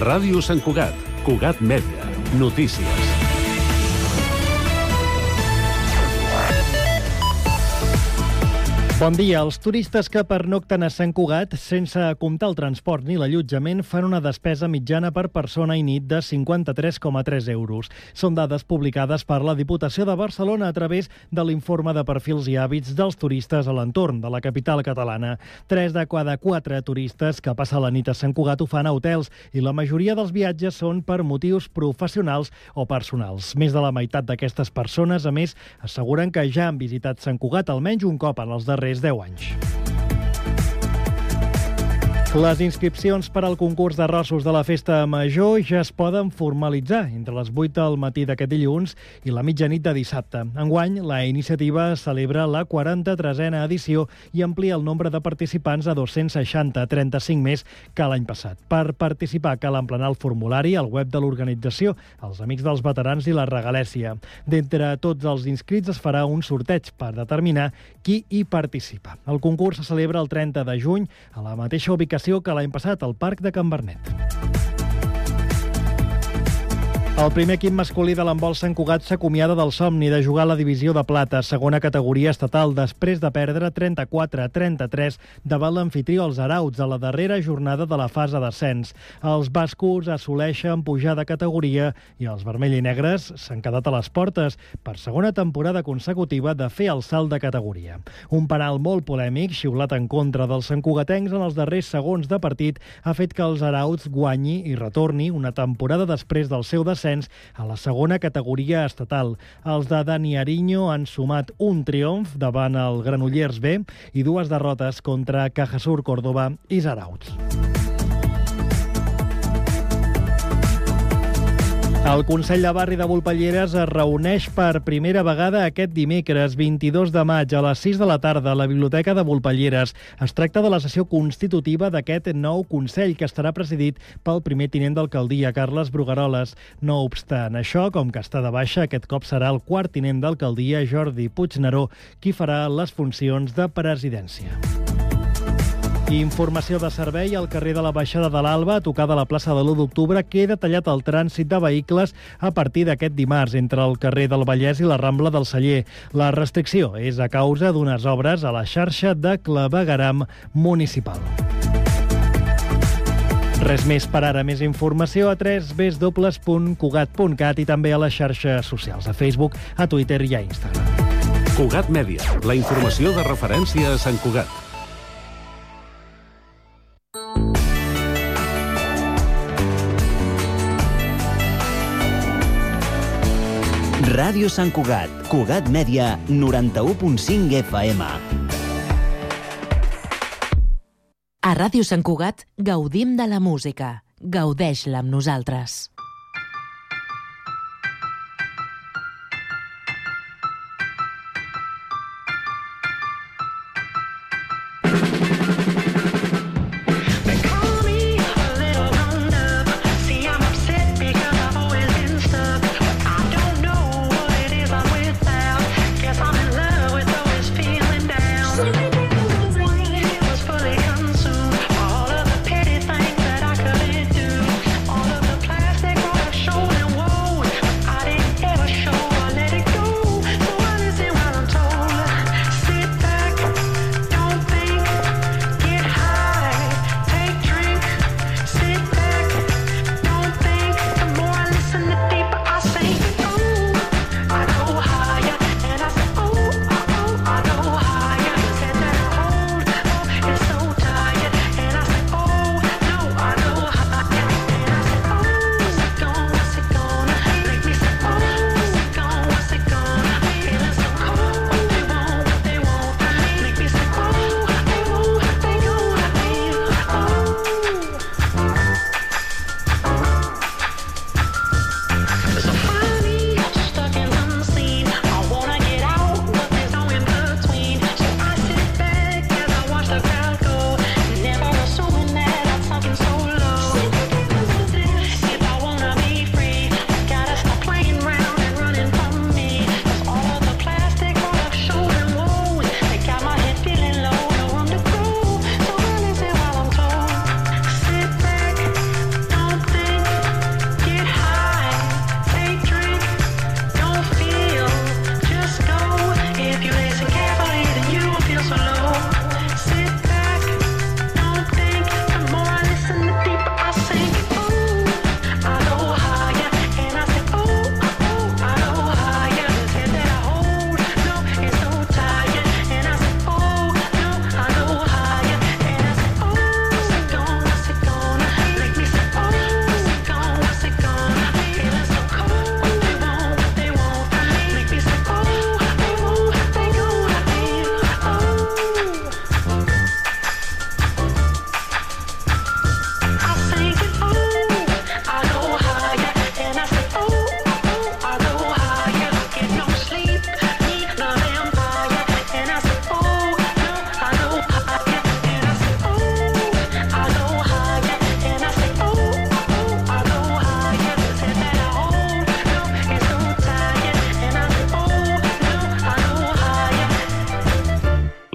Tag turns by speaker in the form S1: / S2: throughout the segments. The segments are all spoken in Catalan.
S1: Ràdio Sant Cugat, Cugat Mèdia, notícies.
S2: Bon dia. Els turistes que pernocten a Sant Cugat, sense comptar el transport ni l'allotjament, fan una despesa mitjana per persona i nit de 53,3 euros. Són dades publicades per la Diputació de Barcelona a través de l'informe de perfils i hàbits dels turistes a l'entorn de la capital catalana. 3 de cada 4 turistes que passen la nit a Sant Cugat ho fan a hotels i la majoria dels viatges són per motius professionals o personals. Més de la meitat d'aquestes persones, a més, asseguren que ja han visitat Sant Cugat almenys un cop en els darrers 10 anys. Les inscripcions per al concurs d'arrossos de la Festa Major ja es poden formalitzar entre les 8 del matí d'aquest dilluns i la mitjanit de dissabte. Enguany, la iniciativa celebra la 43a edició i amplia el nombre de participants a 260, 35 més que l'any passat. Per participar cal emplenar el formulari al web de l'organització, els Amics dels Veterans i la Regalèssia. D'entre tots els inscrits es farà un sorteig per determinar qui hi participa. El concurs se celebra el 30 de juny a la mateixa ubicació que l'any passat al Parc de Can Bernet. El primer equip masculí de l'handbol Sant Cugat s'acomiada del somni de jugar a la divisió de plata, segona categoria estatal, després de perdre 34-33 davant l'amfitrió els Arauts a la darrera jornada de la fase d'ascens. Els bascos assoleixen pujar de categoria i els vermell i negres s'han quedat a les portes per segona temporada consecutiva de fer el salt de categoria. Un penal molt polèmic, xiulat en contra dels santcugatencs en els darrers segons de partit, ha fet que els Arauts guanyi i retorni una temporada després del seu descens a la segona categoria estatal. Els de Dani Ariño han sumat un triomf davant el Granollers B i 2 derrotes contra Cajasur Córdoba i Zarautz. El Consell de Barri de Volpelleres es reuneix per primera vegada aquest dimecres, 22 de maig, a les 6 de la tarda, a la Biblioteca de Volpelleres. Es tracta de la sessió constitutiva d'aquest nou Consell, que estarà presidit pel primer tinent d'alcaldia, Carles Brugueroles. No obstant això, com que està de baixa, aquest cop serà el quart tinent d'alcaldia, Jordi Puigneró, qui farà les funcions de presidència. Informació de servei al carrer de la Baixada de l'Alba, a tocar de la plaça de l'1 d'octubre, queda tallat el trànsit de vehicles a partir d'aquest dimarts entre el carrer del Vallès i la Rambla del Celler. La restricció és a causa d'unes obres a la xarxa de clavegueram municipal. Res més per ara. Més informació a www.cugat.cat i també a les xarxes socials, a Facebook, a Twitter i a Instagram.
S1: Cugat Mèdia, la informació de referència a Sant Cugat.
S3: Ràdio Sant Cugat, Cugat Mèdia, 91.5 FM.
S4: A Ràdio Sant Cugat gaudim de la música. Gaudeix-la amb nosaltres.
S5: All of the petty things that I couldn't do, all of the plastic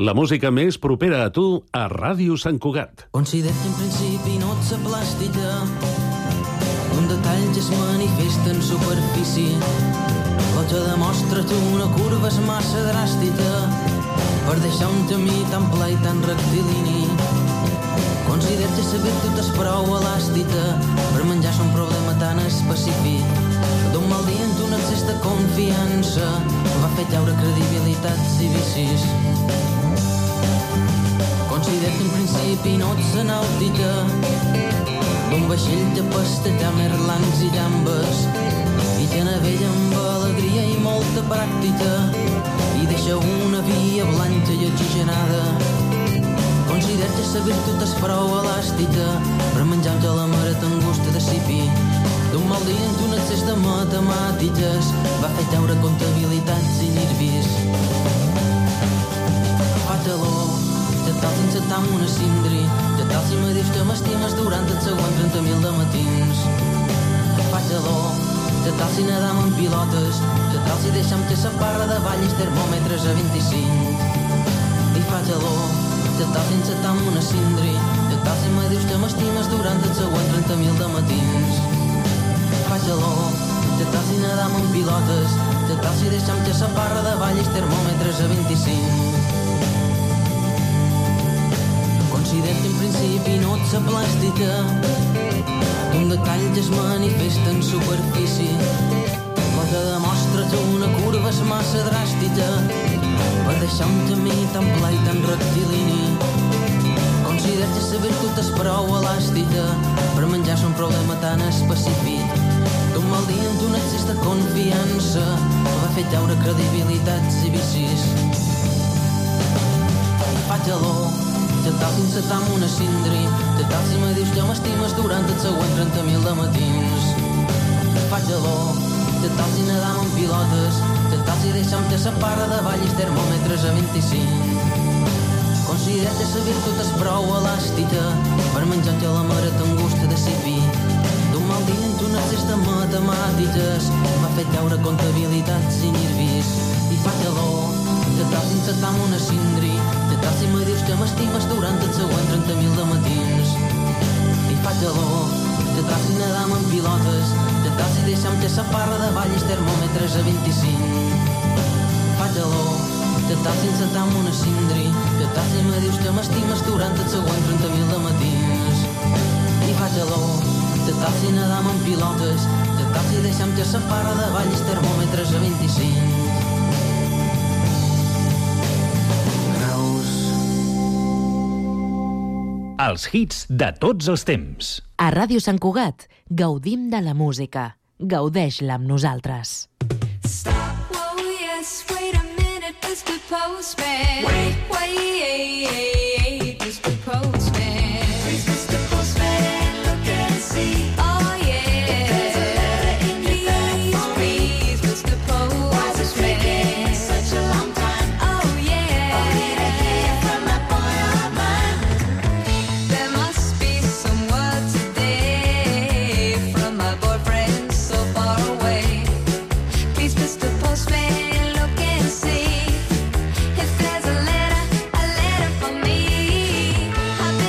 S1: La música més propera a tu a Ràdio Sant Cugat.
S5: Considera que en principi no ets plàstica, un detall que es manifesta en superfície, o te demostra tu una curva és massa dràstica per deixar un camí tan pla i tan rectilini. Considera que la virtut és prou elàstica per menjar-se un problema tan específic. D'un mal dia en un excés de confiança va fer caure credibilitats i vicis. Considera que en principi no ets nàutica, d'un vaixell de pastellar merlans i llambes, i que navega amb alegria i molta pràctica i deixa una via blanca i oxigenada. Considera que la virtut és prou elàstica per menjar un calamar amb gust de cipi. D'un mal dia en un excés de matemàtiques va fer caure comptabilitats i nervis. Fa-te-lo, de tal sense tam una cindri, de tal si me dius que m'estimes durant els següents 30.000 de matins. Fa-te-lo, de tal si nedam en pilotes, de tal si deixam que sa parra de ball els termòmetres a 25. I fa-te-lo, de tal sense tam una cindri, de tal si me dius que m'estimes durant els següents 30.000 de matins. Fa-te-lo, de tal si nedam en pilotes, de tal si deixam que sa parra de ball els termòmetres a 25. Considera que en principi no ets plàstica, un detall que es manifesta en superfície, o te demostra que una curva és massa dràstica per deixar un camí tan pla i tan rectilini. Considera que la virtut és prou elàstica per menjar-se un problema tan específic. D'un mal dia en un excés de confiança va fer caure credibilitats i vicis. I fa-te-lo, de tal si encetam una cindri, de tal si me dius que m'estimes durant els següents 30.000 de matins. Fa-te-lo, de tal si nedam en pilotes, de tal si deixam que sa parra de ball els termòmetres a 25. Considera que la virtut és prou elàstica per menjar un calamar amb gust de cipi. D'un mal dia en un excés de matemàtiques va fer caure comptabilitats i nervis. I fa-te-lo, de tal si encetam una cindri, de tal si me dius que m'estimes durant els següents 30.000 de matins. I fa-te-lo, de tal si nedam en pilotes, de tal si deixam que sa parra de ball els termòmetres a 25. Fa-te-lo, de tal si encetam una cindri, de tal si me dius que m'estimes durant els següents 30.000 de matins. I fa-te-lo, de tal si nedam en pilotes, de tal si deixam que sa parra de ball els termòmetres a 25.
S6: Els hits de tots els temps.
S4: A Ràdio Sant Cugat gaudim de la música. Gaudeix-la amb nosaltres.
S7: Stop, oh yes, wait a minute, Mr. Postman. Wait, Mr. Postman. Please, Mr. Postman, look and see. Oh yeah, there's a letter in your bag. Please, Mr. Postman. Why is it taking such a long time? Oh yeah, I need to hear from that boy of mine. There must be some word today from my boyfriend so far away. Please, Mr. Postman, look and see if there's a letter for me. I've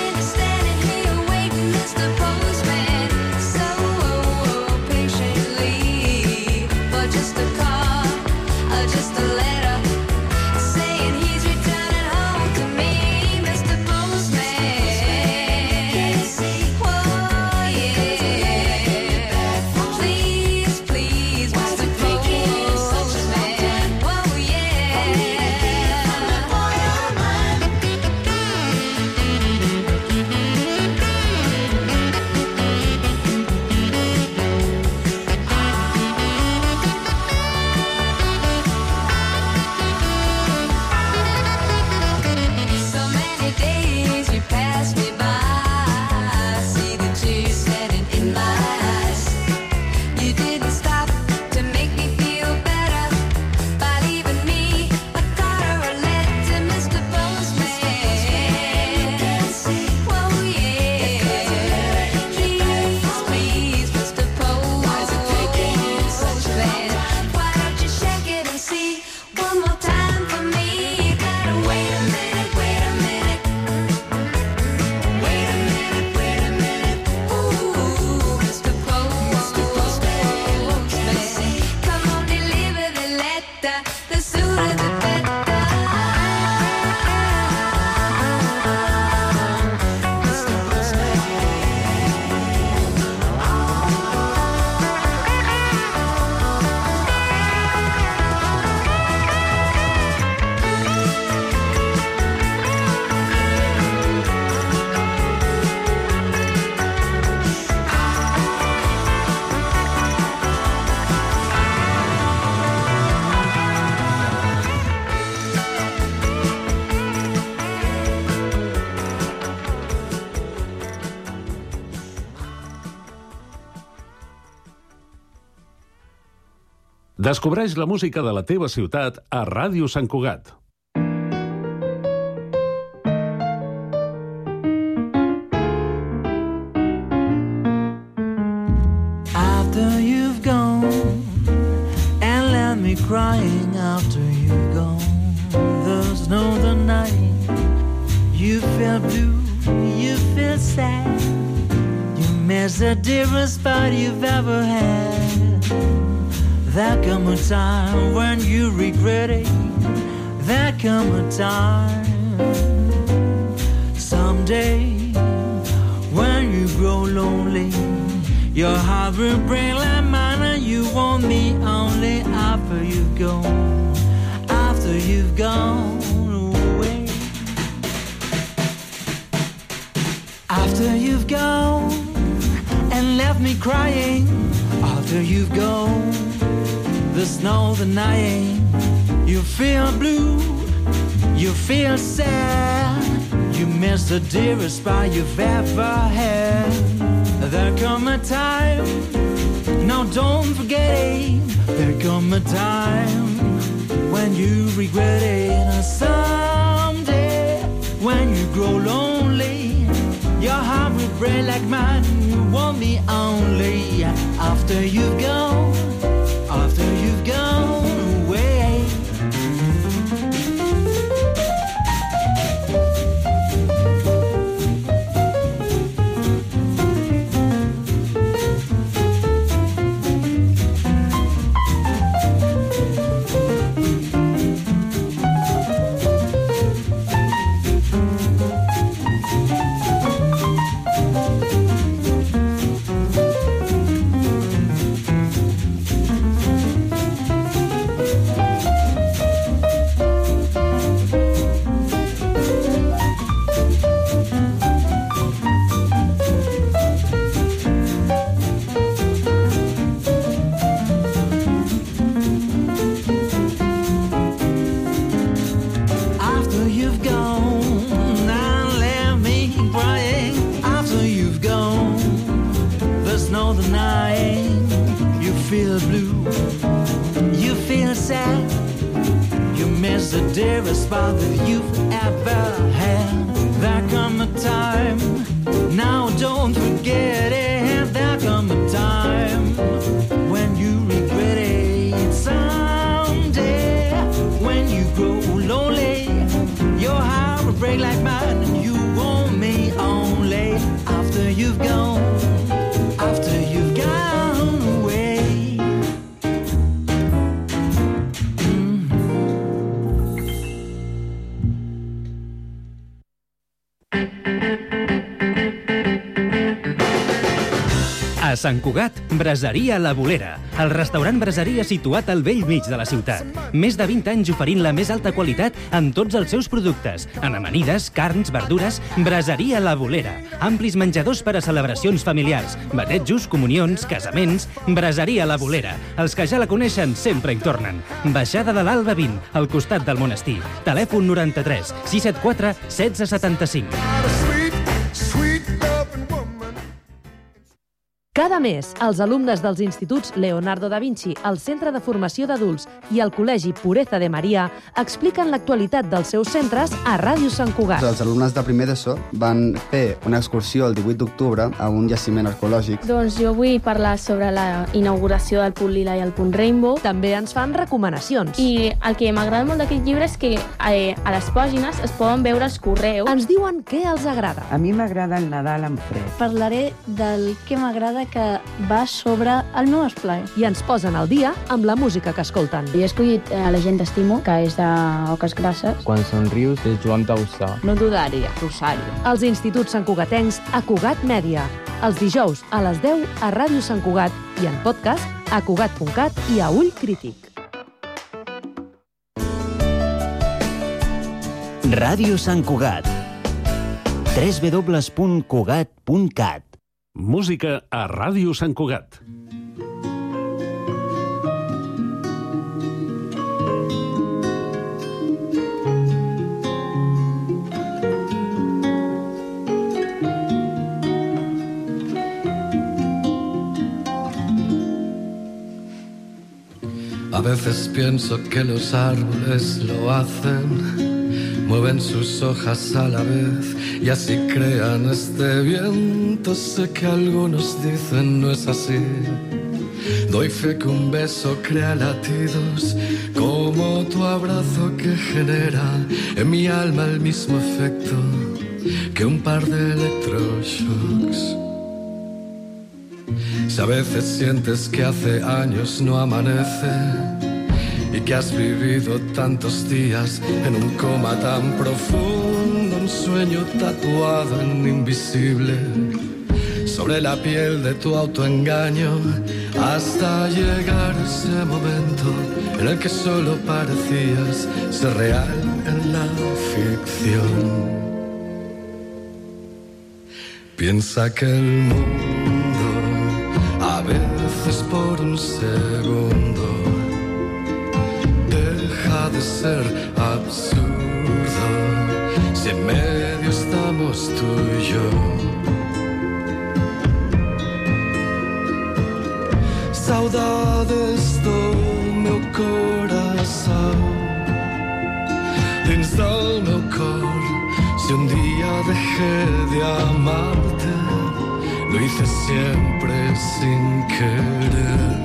S1: Descobreix la música de la teva ciutat a Ràdio Sant Cugat.
S5: After you've gone and left me crying after you've gone, there's no denying you feel blue, you feel sad, you miss the dearest part you've ever had. There come a time when you regret it, there come a time someday when you grow lonely. Your heart will break like mine and you want me only after you've gone away. After you've gone and left me crying, after you've gone, there's no denying. You feel blue, you feel sad, you miss the dearest part you've ever had. There come a time, no don't forget it, there come a time when you regret it. And someday when you grow lonely, your heart will break like mine, you want me only after you've gone away.
S6: A Sant Cugat, Braseria La Bolera, el restaurant braseria situat al vell mig de la ciutat. Més de 20 anys oferint la més alta qualitat en tots els seus productes, en amanides, carns, verdures. Braseria La Bolera, amplis menjadors per a celebracions familiars, batejos, comunions, casaments. Braseria La Bolera, els que ja la coneixen sempre hi tornen. Baixada de l'Alba 20, al costat del monestir. Telèfon 93 674 1675.
S8: Cada mes, els alumnes dels instituts Leonardo da Vinci, el Centre de Formació d'Adults i el Col·legi Pureza de Maria expliquen l'actualitat dels seus centres a Ràdio Sant Cugat.
S9: Els alumnes de primer d'ESO van fer una excursió el 18 d'octubre a un jaciment arqueològic.
S10: Doncs jo vull parlar sobre la inauguració del Punt Lila i el Punt Rainbow.
S8: També ens fan recomanacions.
S10: I el que m'agrada molt d'aquest llibre és que a les pàgines es poden veure els correus.
S8: Ens diuen què els agrada.
S11: A mi m'agrada el Nadal en fred.
S12: Parlaré del que m'agrada que va sobre el meu esplai.
S8: I ens posen al dia amb la música que escolten.
S12: Jo he escollit La gent t'estimo, que és d'Oques Grasses.
S13: Quan somrius és Joan Dausà.
S12: No dudaria, Rosario.
S8: Els instituts santcugatencs a Cugat Mèdia. Els dijous a les 10 a Ràdio Sant Cugat i en podcast a cugat.cat i a Ull Crític.
S3: Ràdio Sant Cugat. www.cugat.cat.
S1: Música a Ràdio Sant Cugat.
S14: A veces pienso que los árboles lo hacen, mueven sus hojas a la vez y así crean este viento. Sé que algunos dicen no es así. Doy fe que un beso crea latidos como tu abrazo que genera en mi alma el mismo efecto que un par de electroshocks. Si a veces sientes que hace años no amanece y que has vivido tantos días en un coma tan profundo, un sueño tatuado en invisible sobre la piel de tu autoengaño, hasta llegar ese momento en el que solo parecías ser real en la ficción. Piensa que el mundo a veces por un segundo deja de ser absurdo si en medio estamos tú y yo. Saudades do meu coração, dins del meu cor. Si un día dejé de amarte, lo hice siempre sin querer.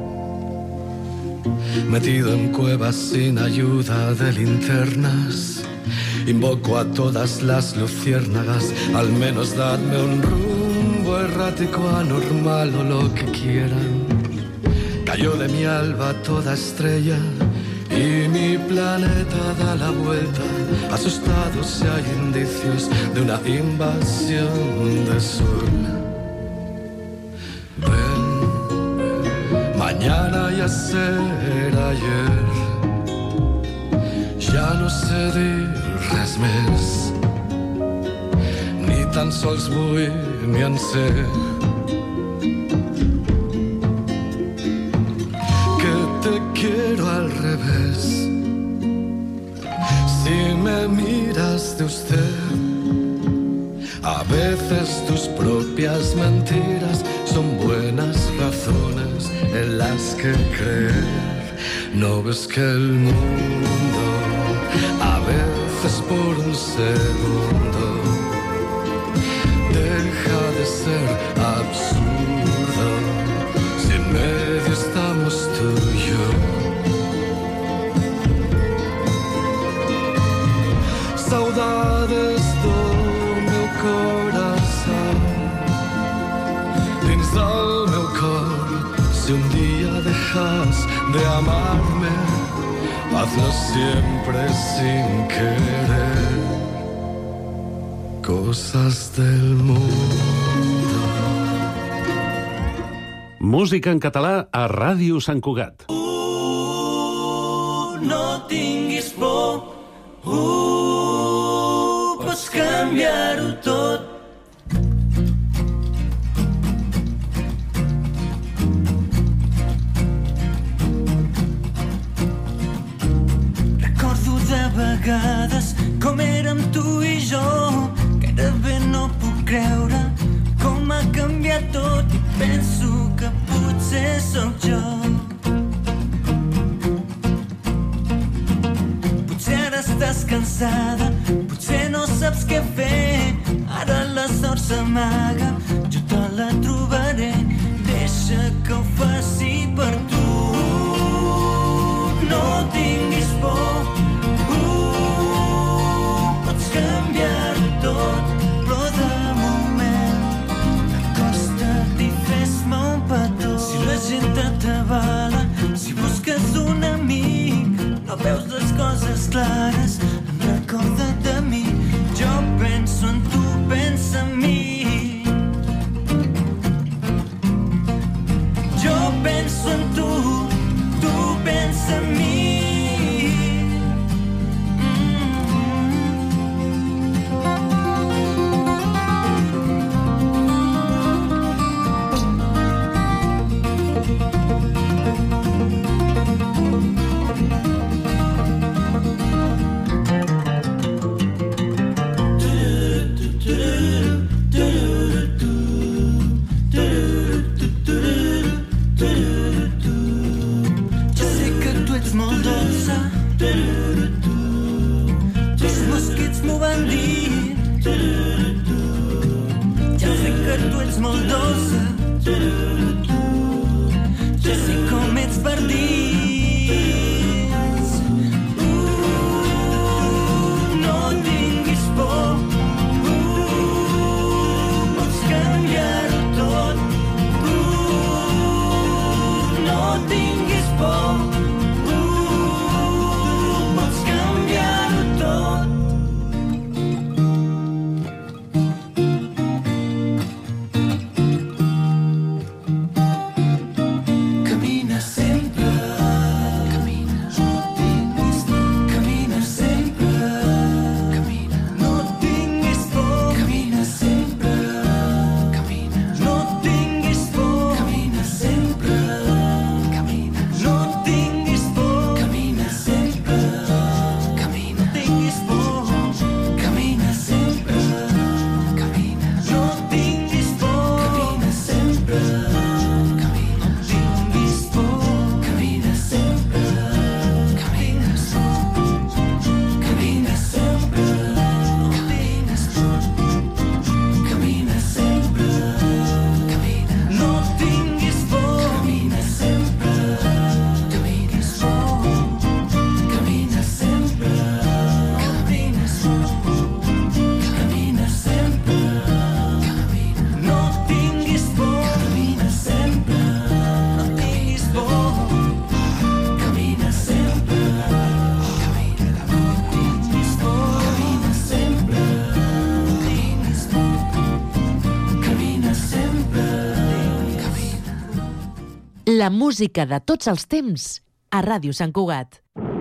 S14: Metido en cuevas sin ayuda de linternas, invoco a todas las luciérnagas, al menos dadme un rumbo errático, anormal o lo que quieran. Cayó de mi alba toda estrella y mi planeta da la vuelta, asustado si hay indicios de una invasión de sol. Ven, mañana ya será ayer, ja no sé dir res més, ni tan sols vull ni en sé. Quiero al revés. Si me miras de usted, a veces tus propias mentiras son buenas razones en las que creer. No ves que el mundo a veces por un segundo deja de ser absurdo si en medio estamos tú y yo. Saudades do meu coração, dins del meu cor. Si un día dejas de amarme, hazlo siempre sin querer. Cosas del mundo.
S1: Música en català a Ràdio Sant Cugat.
S5: No tinguis por, pots canviar-ho tot. Recordo de vegades com érem tu i jo, gairebé no puc creure com ha canviat tot i penso que potser sóc jo. Potser ara estàs cansada, potser no saps què fer, ara la sort s'amaga, jo te la trobaré, deixa que ho faci per tu. No tinguis por, pots canviar-ho tot, però de moment acosta't i fes-me un petó. Si la gent t'atabala, si busques un amic, no veus les coses clares, recorda't de mi, jo penso en tu, pensa en mi. Jo penso en tu pensa en mi.
S4: La música de tots els temps a Ràdio Sant Cugat.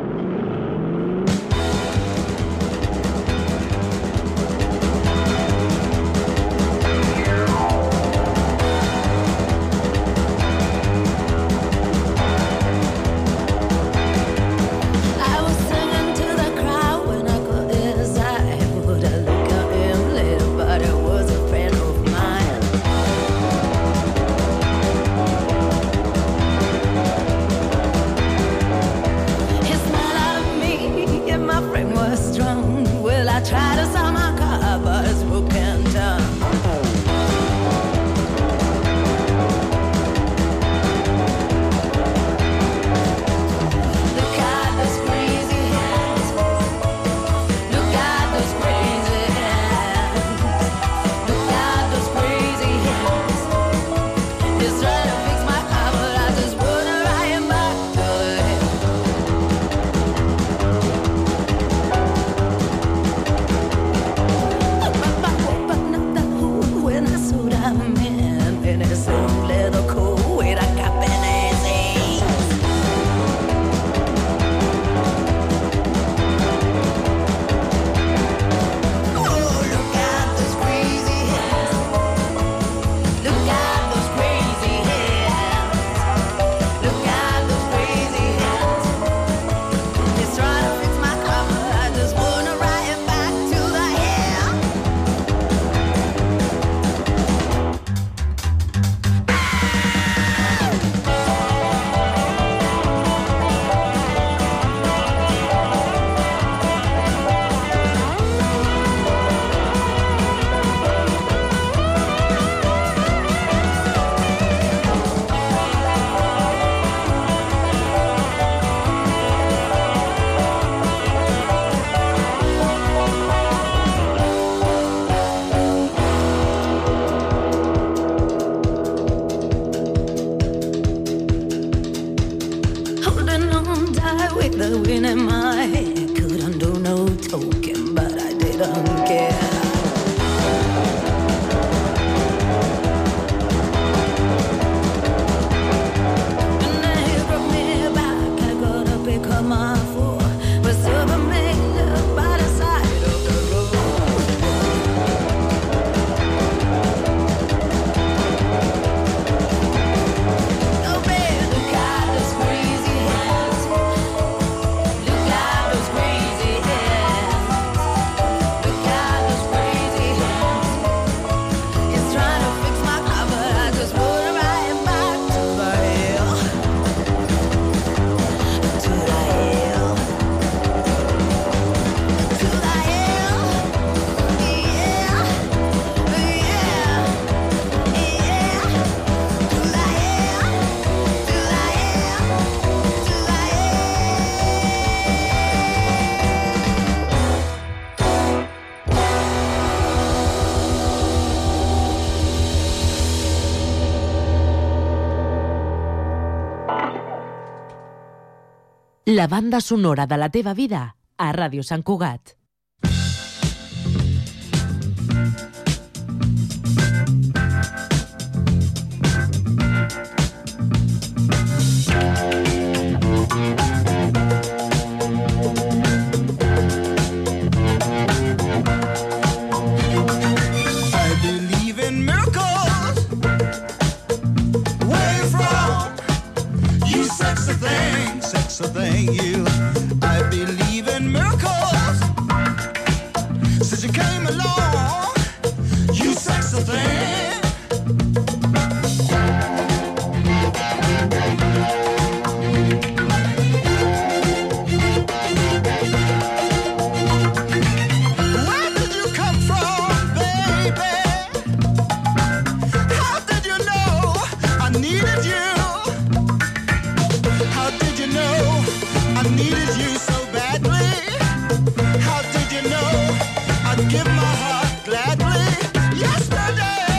S4: La banda sonora de la teva vida a Ràdio Sant Cugat.
S15: I believe in miracles. Since you came along, you sexy thing. Where did you come from, baby? How did you know I needed you? How did you know I needed you so badly? How did you know I'd give my heart gladly? Yesterday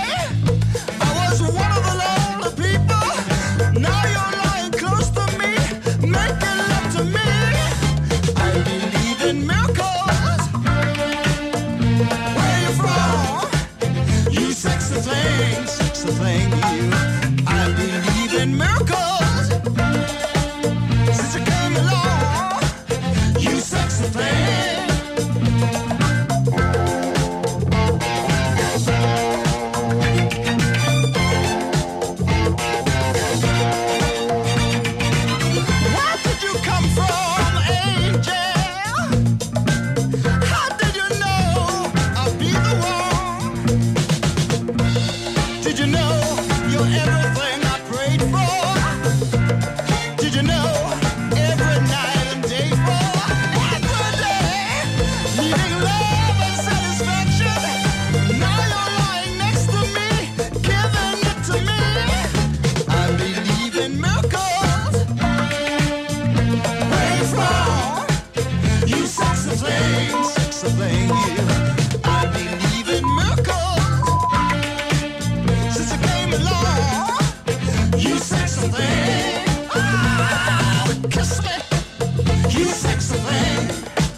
S15: in miracles. Where you from? You sexy thing, you. I believe in miracles. Since I came along, you sexy thing. Kiss me, you sexy thing.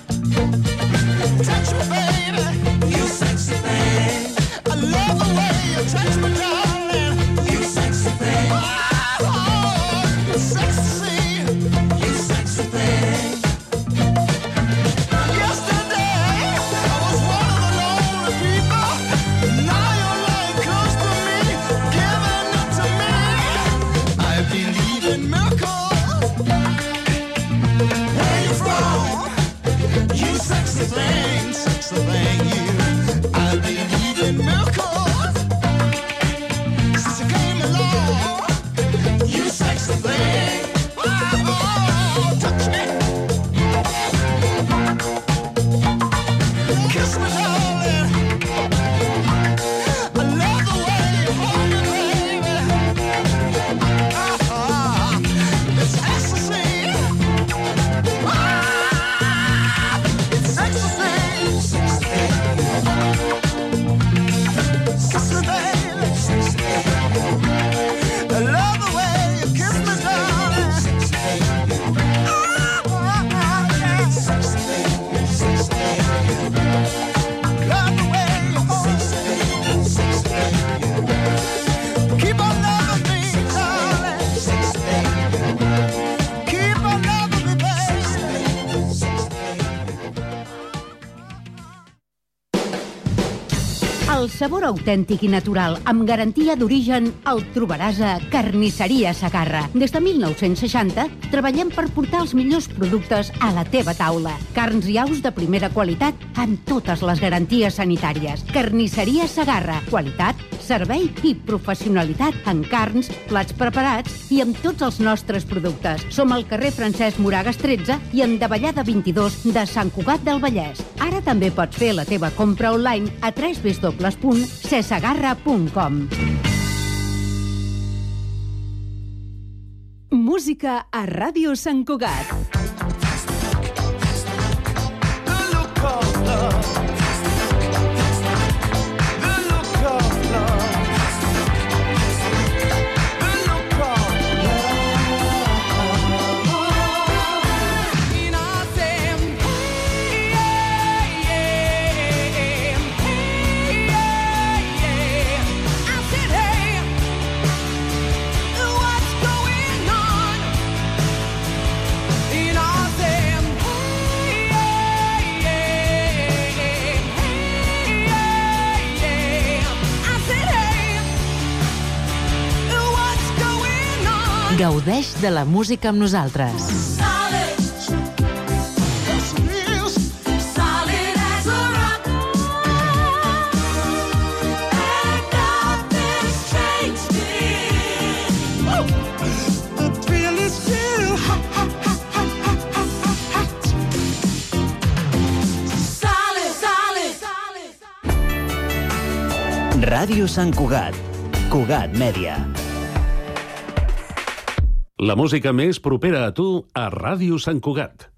S15: Touch me, baby, you sexy thing. I love the way you touch me, darling. You sexy thing. Oh, it's sexy, you sexy thing. Yesterday, I was one of the lonely people. Now you're lying close to me, giving it to me. I believe in miracles. Where you from? You sexy thing, you. I believe in miracles. Since you came along, you sexy thing. Oh, touch me. Kiss me, darling. I love the way you hold me, baby. It's ecstasy. It's ecstasy. Sexy baby. I love the way you kiss me, darling. Love the way you hold me. Keep on loving me, darling. Keep on loving me, baby.
S16: El sabor autèntic i natural, amb garantia d'origen, el trobaràs a Carnisseria Segarra. Des de 1960 treballem per portar els millors productes a la teva taula. Carns i aus de primera qualitat amb totes les garanties sanitàries. Carnisseria Segarra. Qualitat, servei i professionalitat en carns, plats preparats i amb tots els nostres productes. Som al carrer Francesc Moragas 13 i en Davallada 22 de Sant Cugat del Vallès. Ara també pots fer la teva compra online a www.cesegarra.com.
S17: Música a Ràdio Sant Cugat.
S4: Gaudeix de la música amb nosaltres.
S3: Ràdio Sant Cugat. Cugat Mèdia.
S1: La música més propera a tu a Ràdio Sant Cugat.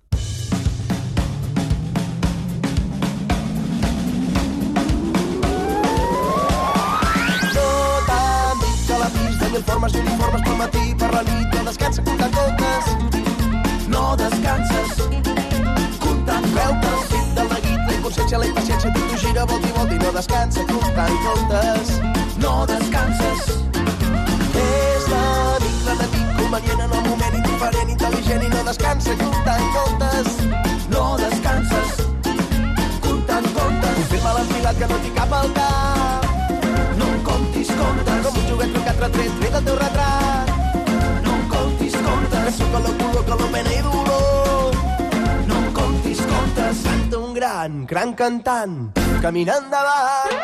S15: Tot enmig de la pista, mil formes i uniformes pel matí, per la nit, no descansa comptant gotes. No descanses comptant veutes. Fit del neguit, la inconsciència, la impaciència, tot t'ho gira, volta i volta i no descansa comptant gotes. No descanses. És l'enemic convenient en el moment indiferent, intel·ligent i no descansa comptant comptes. No descanses comptant comptes. Confirma l'enfilat que no t'hi cap al cap. No em comptis comptes. Com un joguet trucat retret, ve del teu retrat. No em comptis comptes. Penso que la color, que la pena i dolor. No em comptis comptes. Canta un gran cantant, camina endavant.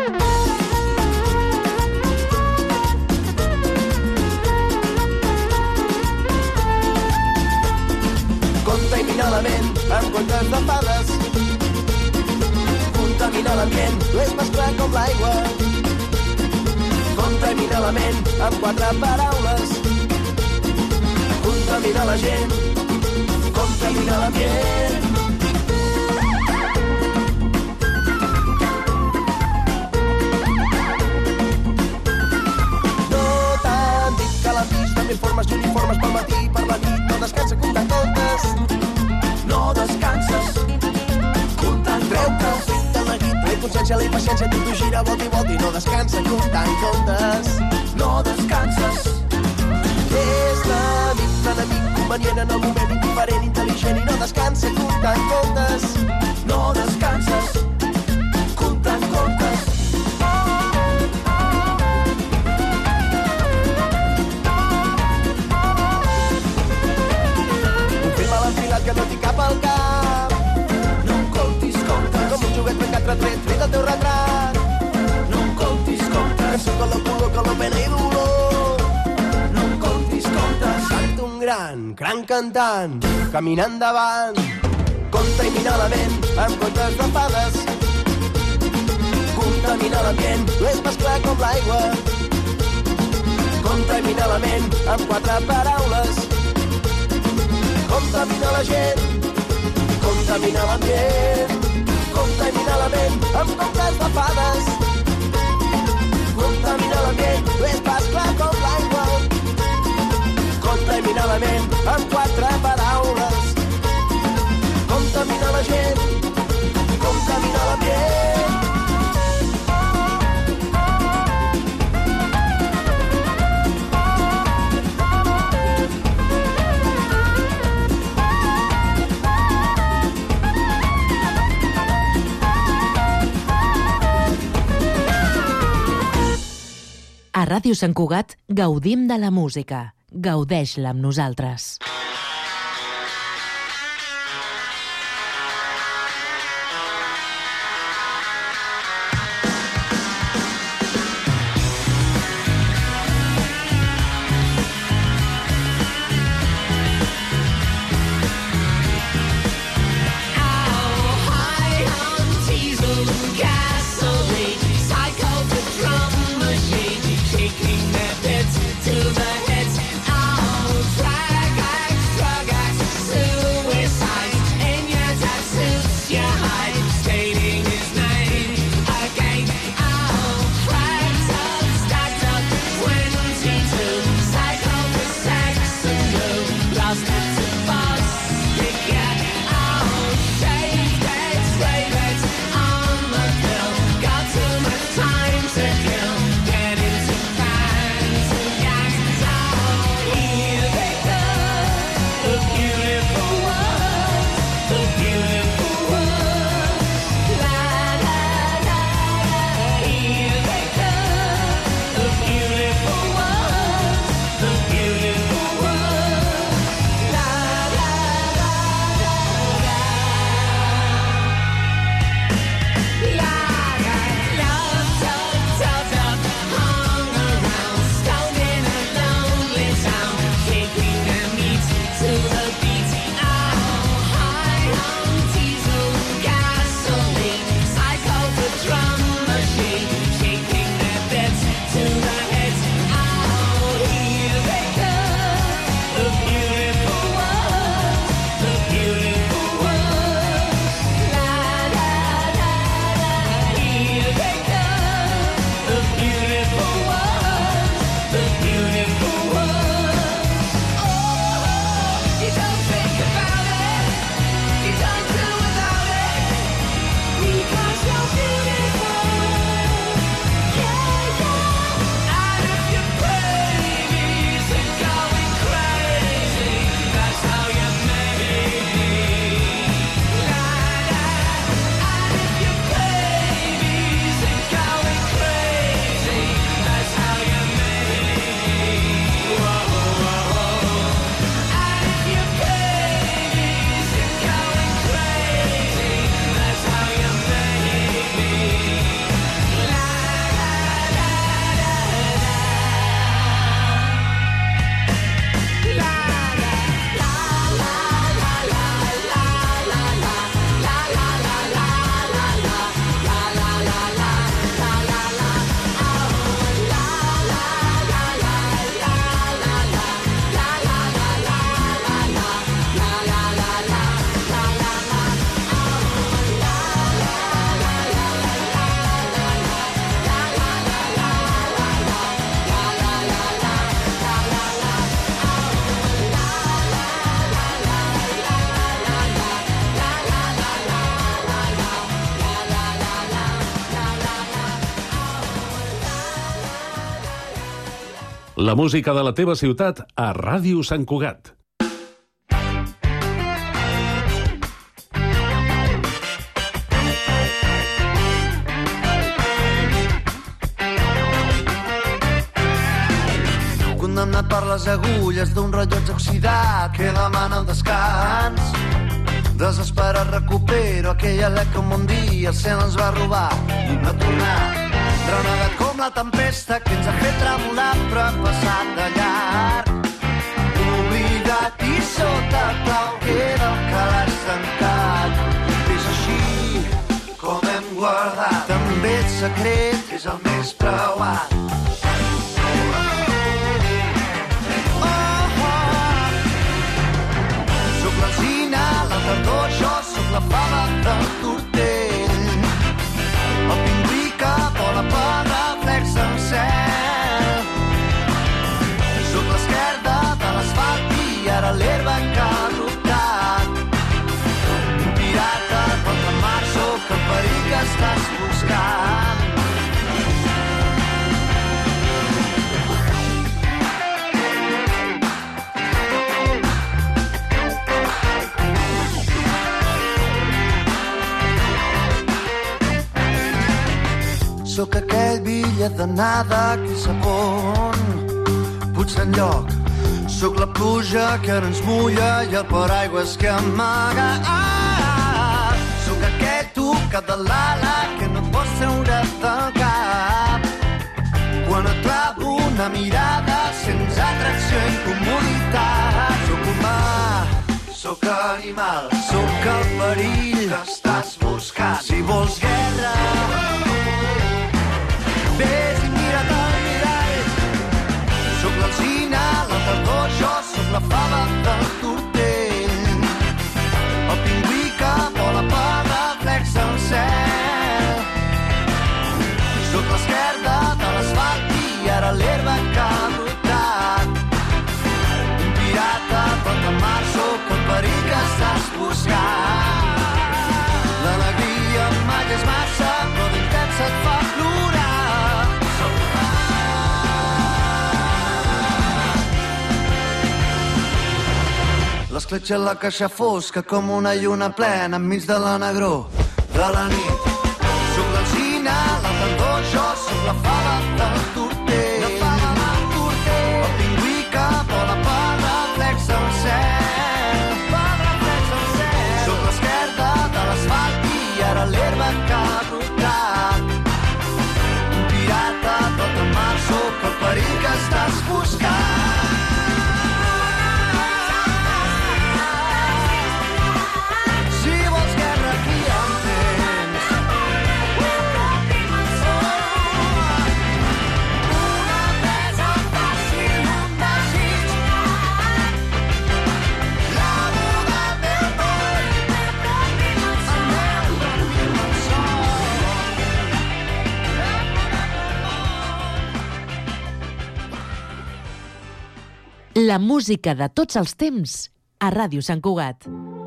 S15: Contamina la ment amb contes de fades. Contamina l'ambient, no és més clar com l'aigua. Contamina la ment amb 4 paraules. Contamina la gent, contamina l'ambient. No t'han dit que l'han vist amb informes i uniformes pel matí i per la nit. No descansa comptant comptes, no descanses comptant treu-te el fit de neguit. La inconsciència, la impaciència, tu gira, volta i volta i no descansa comptant comptes, no descanses. És l'amic, l'enemic, convenient en el moment, indiferent, intel·ligent i no descansa comptant comptes, no descanses comptant comptes. Un fil mal enfilat que no t'hi cap al cap, no em comptis comptes. Com un joguet ben retret, fet el teu retrat, no em comptis comptes. Cançó que la color, que la pena i dolor, canta un gran cantant, caminant davant, contamina la ment amb contes de fades, contamina l'ambient, no és pas clar com l'aigua, contamina la ment amb 4 paraules, contamina la gent, contamina l'ambient, contamina la ment amb contes de fades, contamina l'ambient, no és pas clar com l'aigua, contamina la ment amb 4 paraules, contamina la gent, contamina l'ambient.
S4: A Ràdio Sant Cugat gaudim de la música. Gaudeix-la amb nosaltres.
S7: Taking their bits to the heads. I'll drag
S1: La música de la teva ciutat a Ràdio Sant Cugat.
S15: Condemnat per les agulles d'un rellotge oxidat que demana un descans. Desesperat recupero aquell alè que un bon dia el cel ens va robar i no ha tornat. Renegat com la tempesta que ens ha fet tremolar però ha passat de llarg. Oblidat i sota clau queda el calaix tancat. És així com hem guardat. També el secret és el més preuat. Soc l'alzina, la tardor, jo soc la fava del tortell. El pingüí que vola per reflex del cel. Soc l'esquerda de l'asfalt i ara l'herba que ha rotat. Un pirata contra el mar, soc el perill que estàs buscant. Sóc aquell bitllet d'anada que és a pont, potser enlloc. Sóc la pluja que ara ens mulla i el paraigües que amaga. Sóc aquell tocat de l'ala que no et pots treure del cap. Quan et clavo una mirada sents atracció i incomoditat. Sóc humà, sóc animal, sóc el perill que estàs buscant. Si vols guerra, ves i mira't al mirall. Soc l'alzina, la tardor, jo soc la fava del tortell. El pingüí que vola per reflex del cel. Soc l'esquerda de l'asfalt i ara l'herba que ha brotat. Un pirata contra el mar, soc el perill que estàs buscant. L'alegria mai és massa, però d'intensa et fa plorar. L'escletxa en la caixa fosca com una lluna plena enmig de la negror de la nit. Soc l'alzina, la tardor, jo soc la fava del tortell. El pingüí que vola per reflex del cel. Soc l'esquerda de l'asfalt i ara l'herba que ha brotat. Un pirata tot el mar, soc el perill que estàs buscant.
S4: La música de tots els temps a Ràdio Sant Cugat.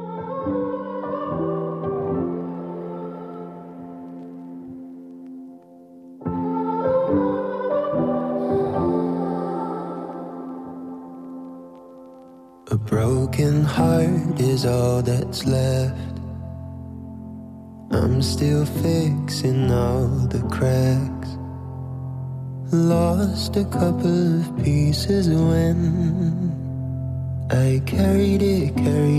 S18: A broken heart is all that's left. I'm still fixing all the cracks. Lost a couple of pieces when I carried it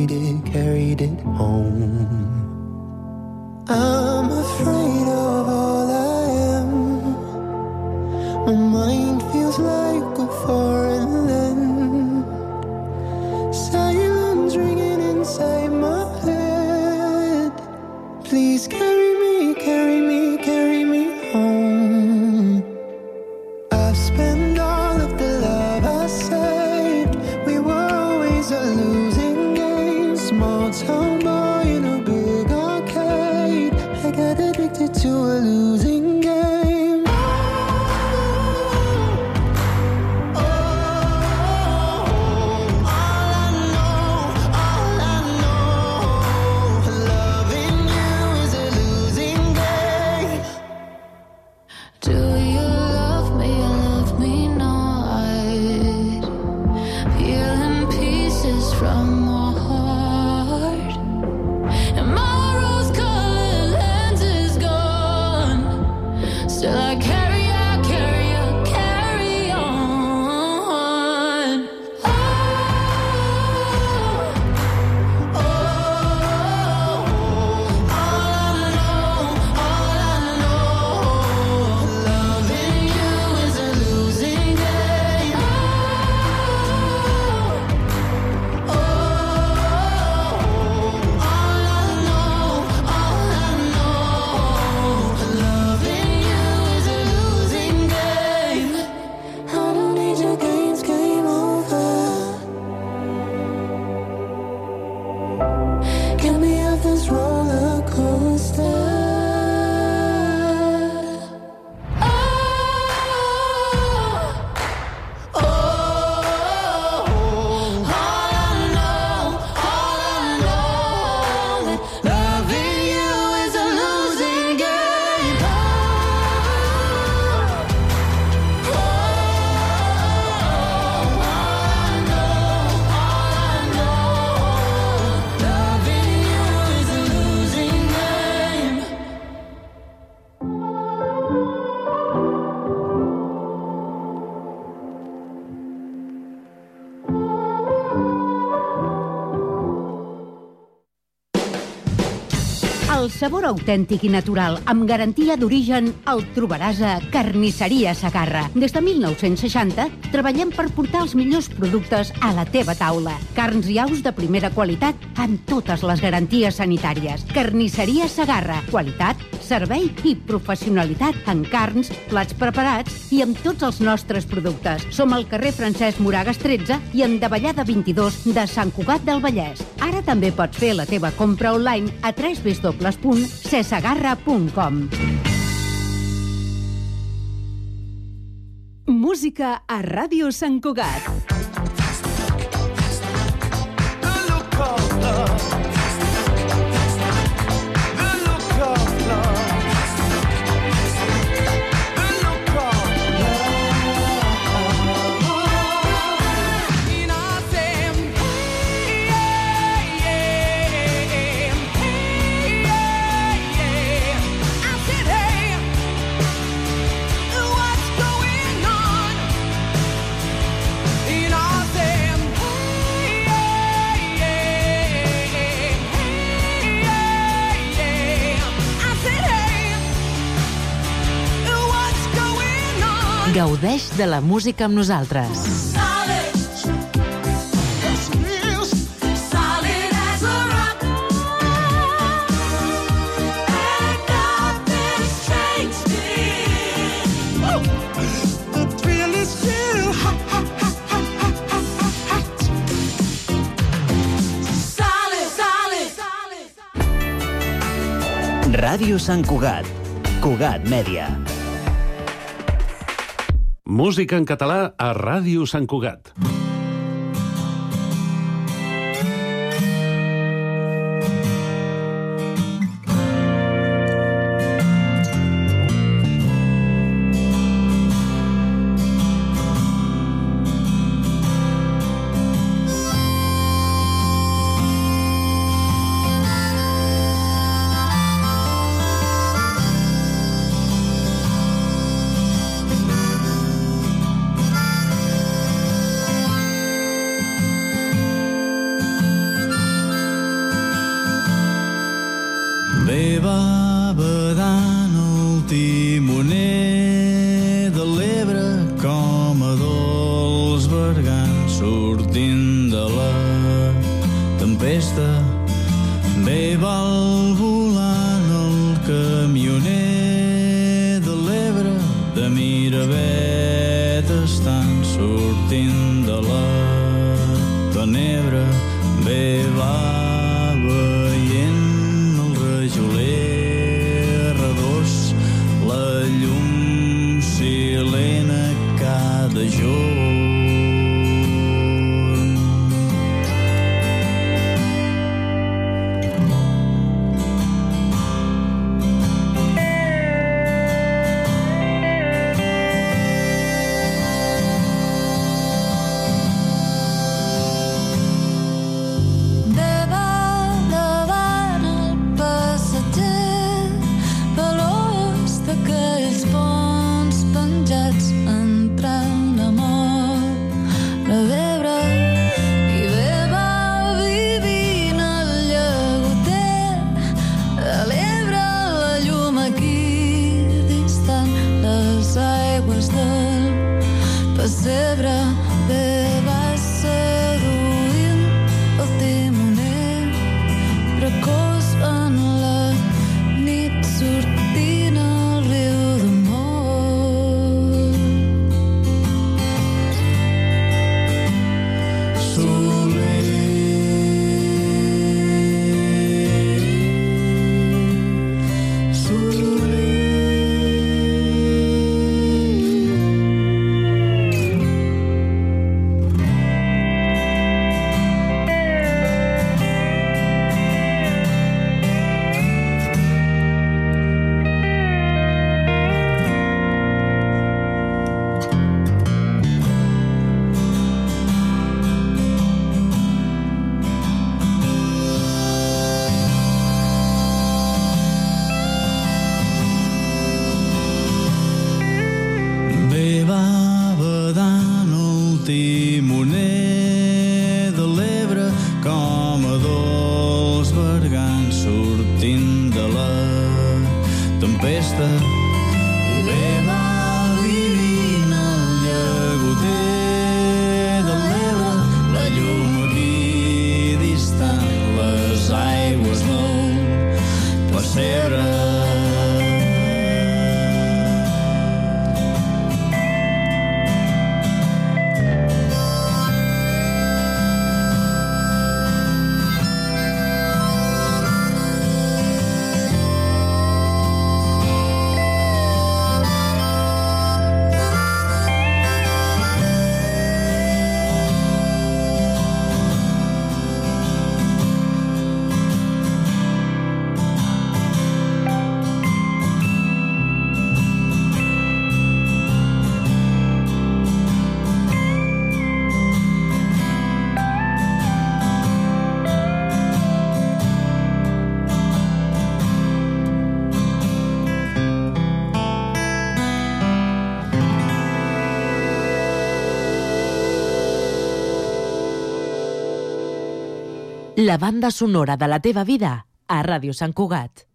S18: home. I'm afraid of all I am. My mind feels like a foreign land. Silence ringing inside my head. Please carry me home. I've spent all of the love I saved. We were always a losing game. Small town boy in a big arcade. I got addicted to a losing game. Oh,
S16: El sabor autèntic i natural, amb garantia d'origen, el trobaràs a Carnisseria Segarra. Des de 1960 treballem per portar els millors productes a la teva taula. Carns i aus de primera qualitat amb totes les garanties sanitàries. Carnisseria Segarra. Qualitat, servei i professionalitat en carns, plats preparats i amb tots els nostres productes. Som al carrer Francesc Moragas 13 i en Davallada 22 de Sant Cugat del Vallès. Ara també pots fer la teva compra online a www.cesegarra.com.
S17: Música a Ràdio Sant Cugat.
S4: Gaudeix de la música amb nosaltres.
S3: Ràdio Sant Cugat. Cugat Mèdia.
S1: Música en català a Ràdio Sant Cugat.
S19: Bé va badant el timoner de l'Ebre com a dolç bergant sortint de la tempesta. Bé va volant el camioner de l'Ebre de Miravet estant sortint de la tenebra. Bé va veient redós, la llum silena cada jorn.
S7: Bé va
S4: La banda sonora de la teva vida a Ràdio Sant Cugat.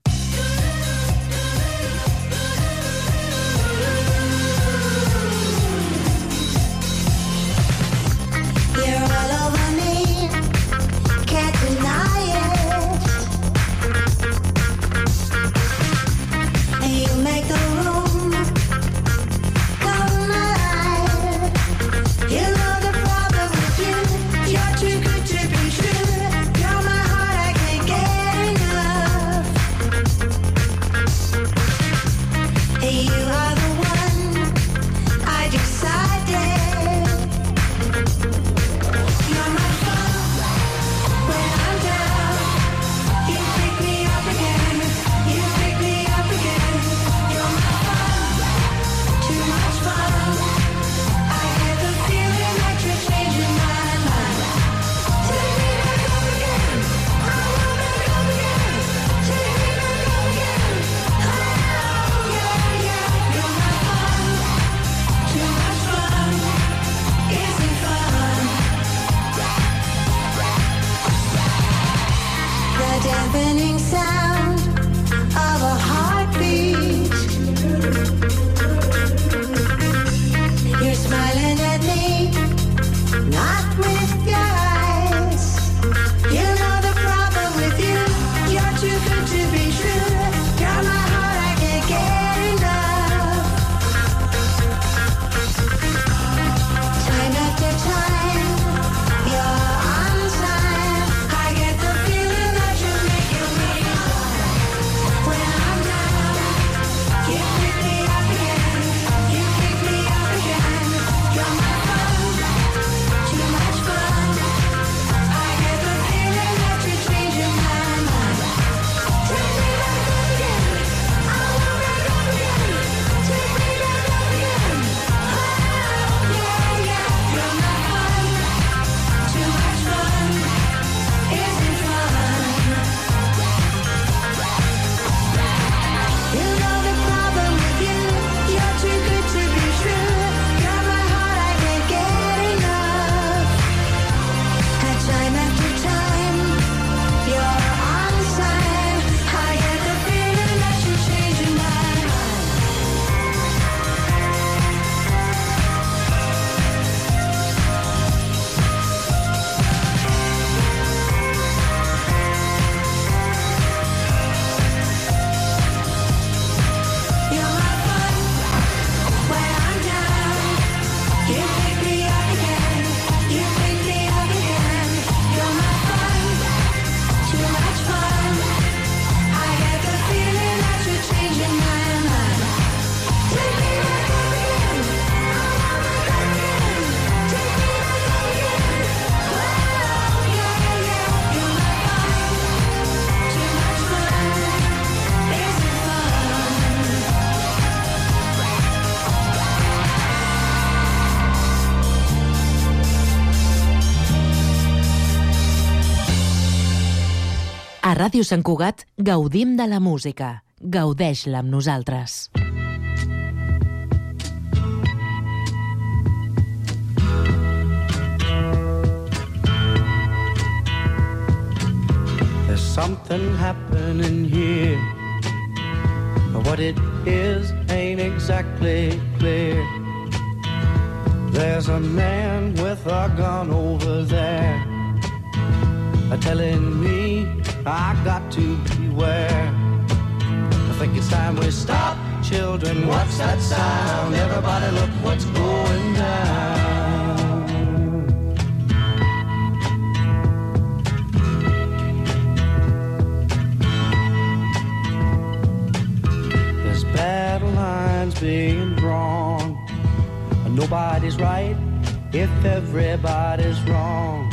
S4: A Ràdio Sant Cugat gaudim de la música. Gaudeix-la amb nosaltres.
S20: There's something happening here. What it is ain't exactly clear. There's a man with a gun over there, telling me I got to beware. I think it's time we stop, children. What's that sound? Everybody look what's going down. There's battle lines being drawn. Nobody's right if everybody's wrong.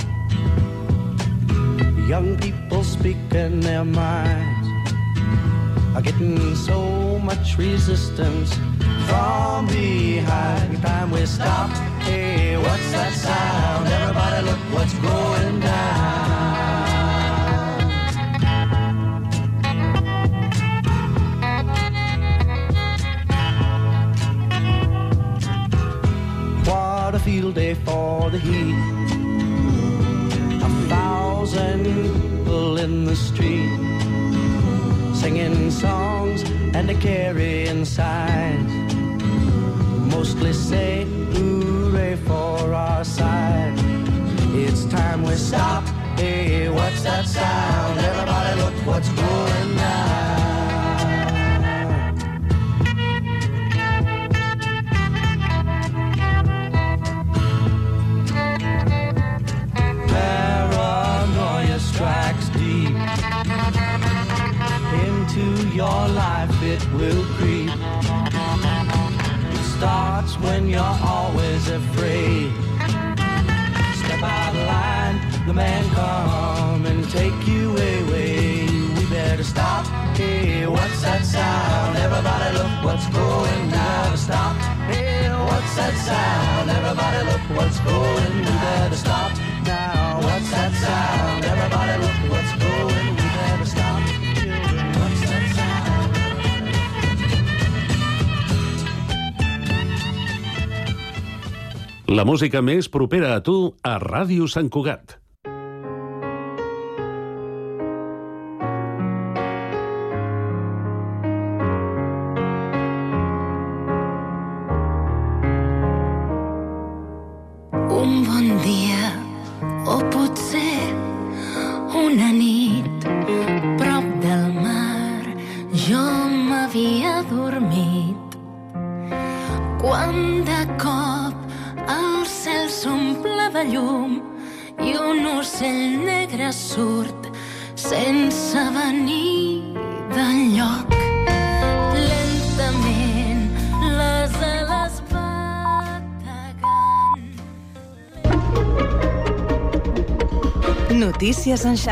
S20: Young people speaking their minds are getting so much resistance from behind. Every time we stop, hey, what's that sound? Everybody look what's going down. field day for the heat. 1,000 in the street, singing songs and a carrying signs, mostly say hooray for our side. It's time we stop. Hey, what's that sound? Everybody look what's going down. Paranoia strikes deep into your life, it will creep. It starts when you're always afraid. Step out of line, the man come and take you away. We better stop. Hey, what's that sound? Everybody look what's going down. Stop. Hey, what's that sound? Everybody look what's going. We better stop now. What's that sound? Everybody look what's going. We better stop. Children, what's that sound?
S1: La música més propera a tu a Ràdio Sant Cugat.
S7: Un bon dia, o potser una nit, prop del mar, jo m'havia dormit. Quan de cop el cel s'omple de llum i un ocell negre surt sense venir d'enlloc. Lentament les ales
S17: Notícies en